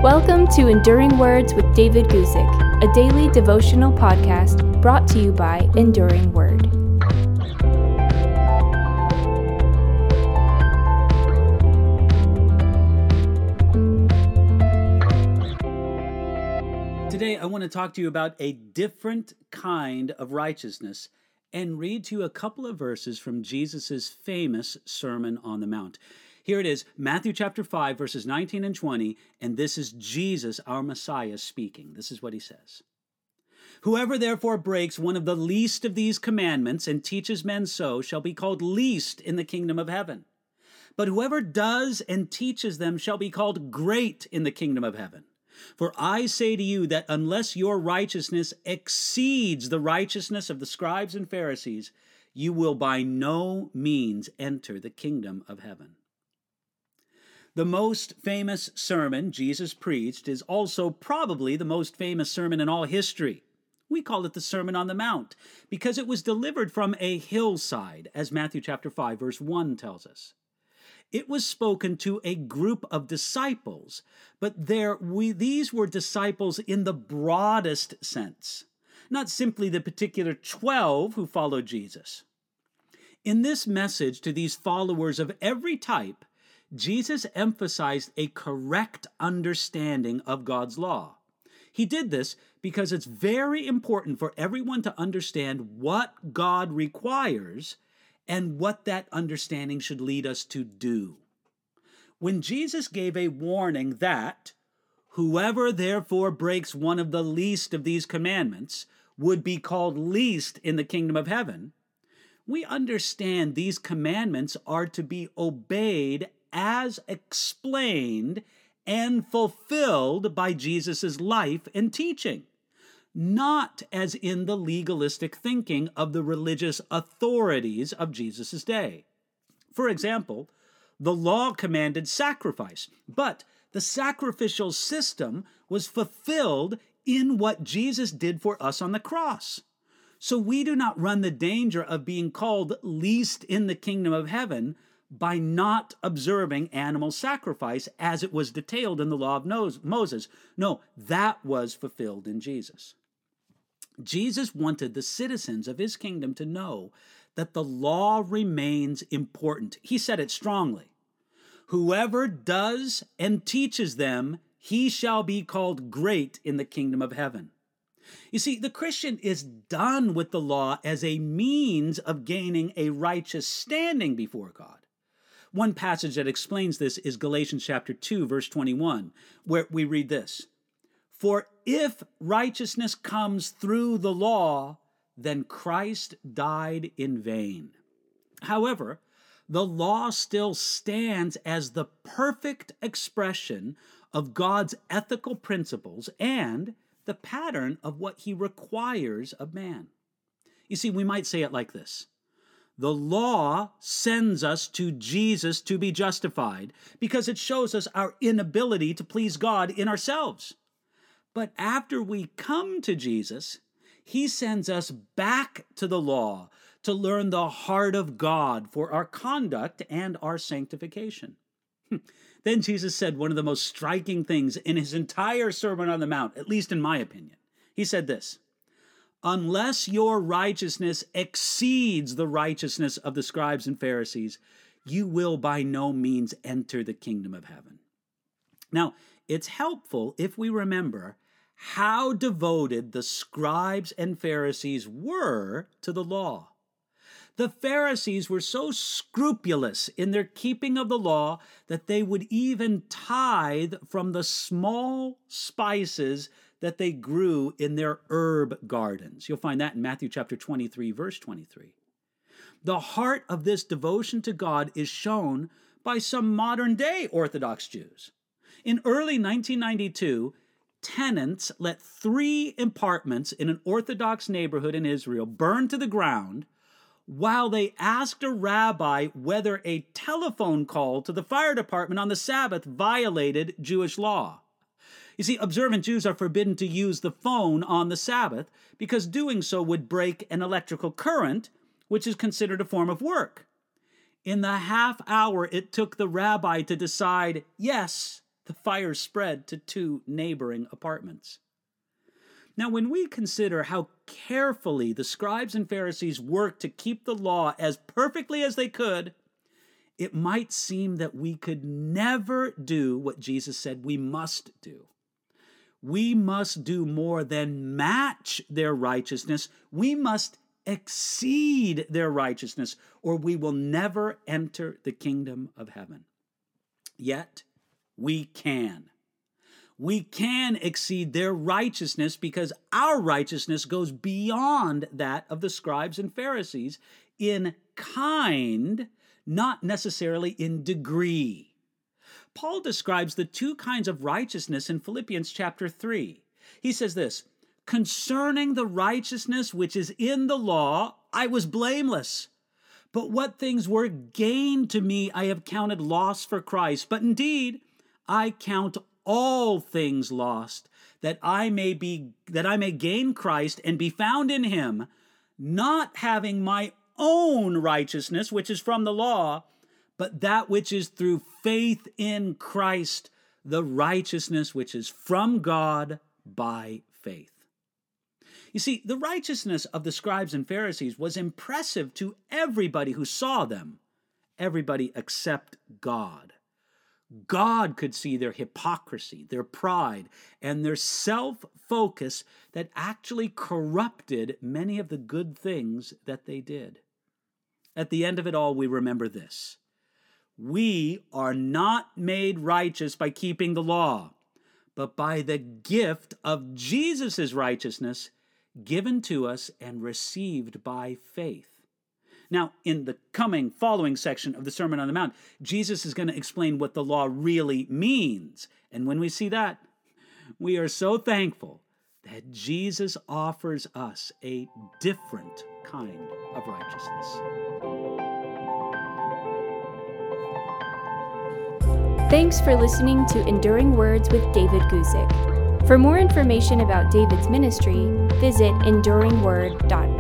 Welcome to Enduring Words with David Guzik, a daily devotional podcast brought to you by Enduring Word. Today, I want to talk to you about a different kind of righteousness and read to you a couple of verses from Jesus' famous Sermon on the Mount. Here it is, Matthew chapter 5, verses 19 and 20, and this is Jesus, our Messiah, speaking. This is what he says. Whoever therefore breaks one of the least of these commandments and teaches men so shall be called least in the kingdom of heaven. But whoever does and teaches them shall be called great in the kingdom of heaven. For I say to you that unless your righteousness exceeds the righteousness of the scribes and Pharisees, you will by no means enter the kingdom of heaven. The most famous sermon Jesus preached is also probably the most famous sermon in all history. We call it the Sermon on the Mount because it was delivered from a hillside, as Matthew chapter 5, verse 1 tells us. It was spoken to a group of disciples, but these were disciples in the broadest sense, not simply the particular 12 who followed Jesus. In this message to these followers of every type, Jesus emphasized a correct understanding of God's law. He did this because it's very important for everyone to understand what God requires and what that understanding should lead us to do. When Jesus gave a warning that whoever therefore breaks one of the least of these commandments would be called least in the kingdom of heaven, we understand these commandments are to be obeyed as explained and fulfilled by Jesus' life and teaching, not as in the legalistic thinking of the religious authorities of Jesus' day. For example, the law commanded sacrifice, but the sacrificial system was fulfilled in what Jesus did for us on the cross. So we do not run the danger of being called least in the kingdom of heaven by not observing animal sacrifice as it was detailed in the law of Moses. No, that was fulfilled in Jesus. Jesus wanted the citizens of his kingdom to know that the law remains important. He said it strongly. Whoever does and teaches them, he shall be called great in the kingdom of heaven. You see, the Christian is done with the law as a means of gaining a righteous standing before God. One passage that explains this is Galatians chapter 2, verse 21, where we read this. For if righteousness comes through the law, then Christ died in vain. However, the law still stands as the perfect expression of God's ethical principles and the pattern of what he requires of man. You see, we might say it like this. The law sends us to Jesus to be justified because it shows us our inability to please God in ourselves. But after we come to Jesus, he sends us back to the law to learn the heart of God for our conduct and our sanctification. Then Jesus said one of the most striking things in his entire Sermon on the Mount, at least in my opinion. He said this, unless your righteousness exceeds the righteousness of the scribes and Pharisees, you will by no means enter the kingdom of heaven. Now, it's helpful if we remember how devoted the scribes and Pharisees were to the law. The Pharisees were so scrupulous in their keeping of the law that they would even tithe from the small spices that they grew in their herb gardens. You'll find that in Matthew chapter 23, verse 23. The heart of this devotion to God is shown by some modern-day Orthodox Jews. In early 1992, tenants let 3 apartments in an Orthodox neighborhood in Israel burn to the ground while they asked a rabbi whether a telephone call to the fire department on the Sabbath violated Jewish law. You see, observant Jews are forbidden to use the phone on the Sabbath because doing so would break an electrical current, which is considered a form of work. In the half hour it took the rabbi to decide, yes, the fire spread to 2 neighboring apartments. Now, when we consider how carefully the scribes and Pharisees worked to keep the law as perfectly as they could, it might seem that we could never do what Jesus said we must do. We must do more than match their righteousness. We must exceed their righteousness, or we will never enter the kingdom of heaven. Yet, we can. We can exceed their righteousness because our righteousness goes beyond that of the scribes and Pharisees in kind, not necessarily in degree. Paul describes the 2 kinds of righteousness in Philippians chapter 3. He says this, "Concerning the righteousness which is in the law, I was blameless. But what things were gain to me I have counted loss for Christ. But indeed, I count all things lost, that I may gain Christ and be found in him, not having my own righteousness, which is from the law, but that which is through faith in Christ, the righteousness which is from God by faith." You see, the righteousness of the scribes and Pharisees was impressive to everybody who saw them, everybody except God. God could see their hypocrisy, their pride, and their self-focus that actually corrupted many of the good things that they did. At the end of it all, we remember this. We are not made righteous by keeping the law, but by the gift of Jesus' righteousness given to us and received by faith. Now, in the following section of the Sermon on the Mount, Jesus is going to explain what the law really means. And when we see that, we are so thankful that Jesus offers us a different kind of righteousness. Thanks for listening to Enduring Words with David Guzik. For more information about David's ministry, visit enduringword.org.